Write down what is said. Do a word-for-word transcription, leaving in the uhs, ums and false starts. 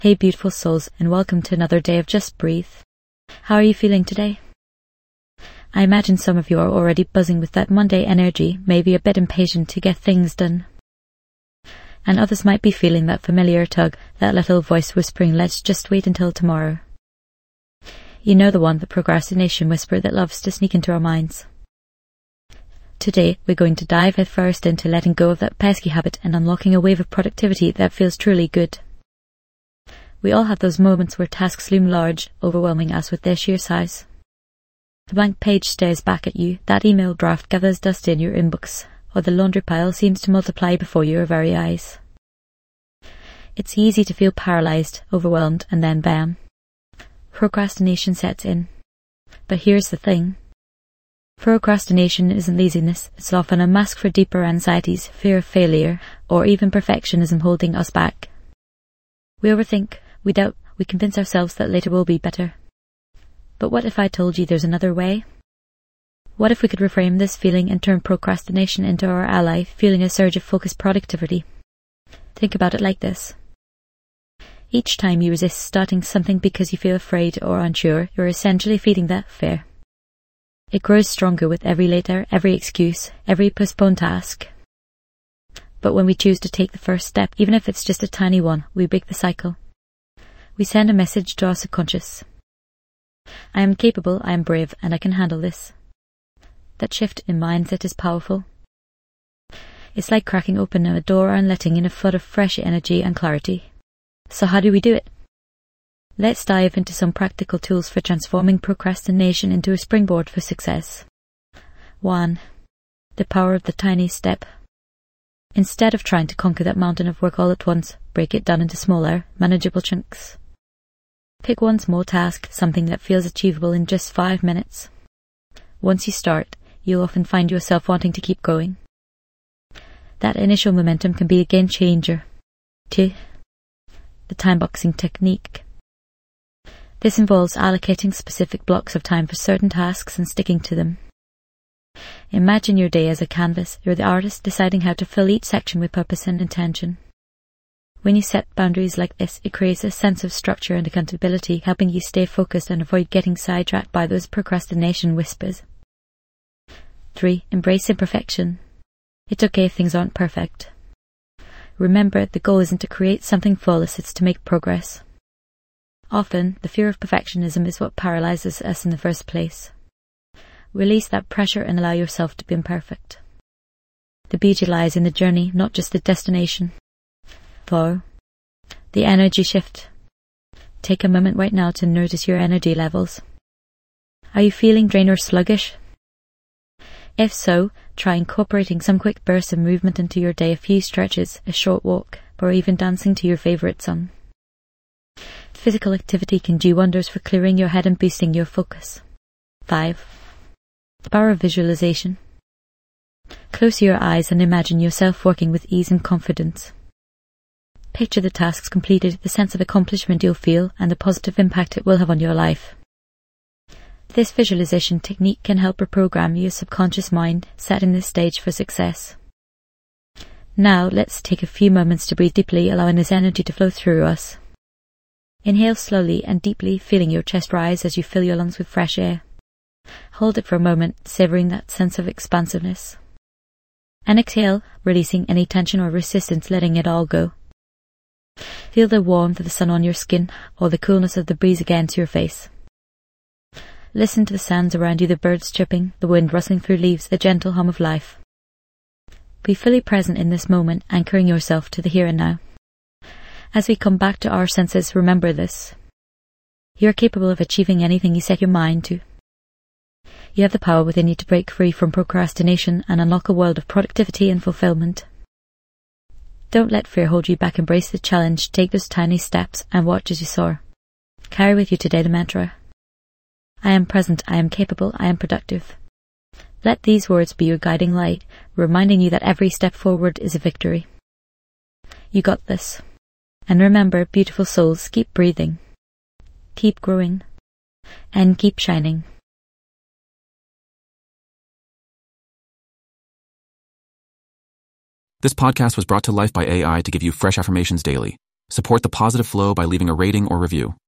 Hey beautiful souls, and welcome to another day of Just Breathe. How are you feeling today? I imagine some of you are already buzzing with that Monday energy, maybe a bit impatient to get things done. And others might be feeling that familiar tug, that little voice whispering, let's just wait until tomorrow. You know the one, the procrastination whisper that loves to sneak into our minds. Today, we're going to dive headfirst into letting go of that pesky habit and unlocking a wave of productivity that feels truly good. We all have those moments where tasks loom large, overwhelming us with their sheer size. The blank page stares back at you, that email draft gathers dust in your inbox, or the laundry pile seems to multiply before your very eyes. It's easy to feel paralysed, overwhelmed, and then bam, procrastination sets in. But here's the thing. Procrastination isn't laziness, it's often a mask for deeper anxieties, fear of failure, or even perfectionism holding us back. We overthink, we doubt, we convince ourselves that later will be better. But what if I told you there's another way? What if we could reframe this feeling and turn procrastination into our ally, feeling a surge of focused productivity? Think about it like this. Each time you resist starting something because you feel afraid or unsure, you're essentially feeding that fear. It grows stronger with every later, every excuse, every postponed task. But when we choose to take the first step, even if it's just a tiny one, we break the cycle. We send a message to our subconscious. I am capable, I am brave, and I can handle this. That shift in mindset is powerful. It's like cracking open a door and letting in a flood of fresh energy and clarity. So how do we do it? Let's dive into some practical tools for transforming procrastination into a springboard for success. one. The power of the tiny step. Instead of trying to conquer that mountain of work all at once, break it down into smaller, manageable chunks. Pick one small task, something that feels achievable in just five minutes. Once you start, you'll often find yourself wanting to keep going. That initial momentum can be a game changer. two. The time boxing technique. This involves allocating specific blocks of time for certain tasks and sticking to them. Imagine your day as a canvas. You're the artist deciding how to fill each section with purpose and intention. When you set boundaries like this, it creates a sense of structure and accountability, helping you stay focused and avoid getting sidetracked by those procrastination whispers. three. Embrace imperfection. It's okay if things aren't perfect. Remember, the goal isn't to create something flawless, it's to make progress. Often, the fear of perfectionism is what paralyzes us in the first place. Release that pressure and allow yourself to be imperfect. The beauty lies in the journey, not just the destination. four. The energy shift. Take a moment right now to notice your energy levels. Are you feeling drained or sluggish? If so, try incorporating some quick bursts of movement into your day, a few stretches, a short walk, or even dancing to your favourite song. Physical activity can do wonders for clearing your head and boosting your focus. five. The power of visualization. Close your eyes and imagine yourself working with ease and confidence. Picture the tasks completed, the sense of accomplishment you'll feel, and the positive impact it will have on your life. This visualization technique can help reprogram your subconscious mind, setting the stage for success. Now, let's take a few moments to breathe deeply, allowing this energy to flow through us. Inhale slowly and deeply, feeling your chest rise as you fill your lungs with fresh air. Hold it for a moment, savouring that sense of expansiveness. And exhale, releasing any tension or resistance, letting it all go. Feel the warmth of the sun on your skin, or the coolness of the breeze against your face. Listen to the sounds around you, the birds chirping, the wind rustling through leaves, the gentle hum of life. Be fully present in this moment, anchoring yourself to the here and now. As we come back to our senses, remember this. You're capable of achieving anything you set your mind to. You have the power within you to break free from procrastination and unlock a world of productivity and fulfillment. Don't let fear hold you back. Embrace the challenge, take those tiny steps, and watch as you soar. Carry with you today the mantra: I am present, I am capable, I am productive. Let these words be your guiding light, reminding you that every step forward is a victory. You got this. And remember, beautiful souls, keep breathing, keep growing, and keep shining. This podcast was brought to life by A I to give you fresh affirmations daily. Support the positive flow by leaving a rating or review.